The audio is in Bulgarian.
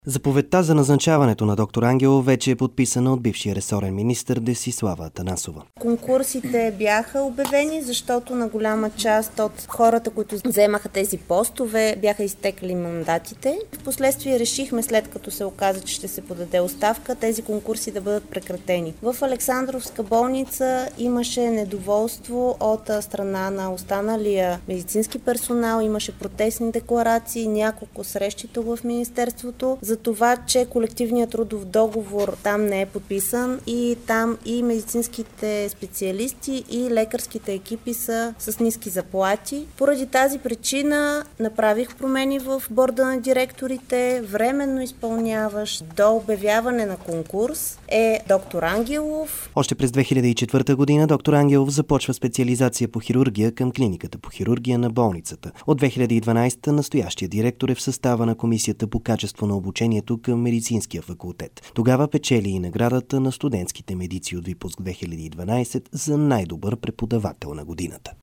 Заповедта за назначаването на доктор Ангелов вече е подписана от бившия ресорен министър Десислава Атанасова. Конкурсите бяха обявени, защото на голяма част от хората, които вземаха тези постове, бяха изтекли мандатите. Впоследствие решихме, след като се оказа, че ще се подаде оставка, тези конкурси да бъдат прекратени. В Александровска болница имаше недоволство от страна на останалия медицински персонал, имаше протестни декларации, няколко срещи тук в Министерството, за това, че колективният трудов договор там не е подписан и там и медицинските специалисти и лекарските екипи са с ниски заплати. Поради тази причина направих промени в борда на директорите. Временно изпълняващ до обявяване на конкурс е доктор Ангелов. Още през 2004 година доктор Ангелов започва специализация по хирургия към клиниката по хирургия на болницата. От 2012 настоящия директор е в състава на Комисията по качество на обучението към медицинския факултет. Тогава печели и наградата на студентските медици от випуск 2012 за най-добър преподавател на годината.